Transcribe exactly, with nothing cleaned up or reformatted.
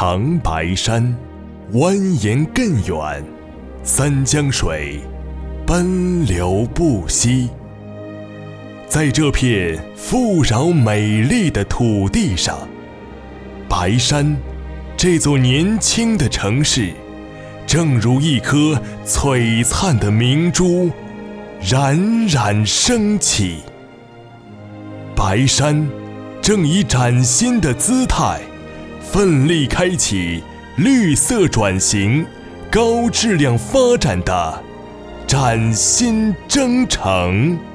长白山蜿蜒亘远，三江水奔流不息。在这片富饶美丽的土地上，白山这座年轻的城市，正如一颗璀璨的明珠，冉冉升起。白山正以崭新的姿态，奋力开启绿色转型、高质量发展的崭新征程。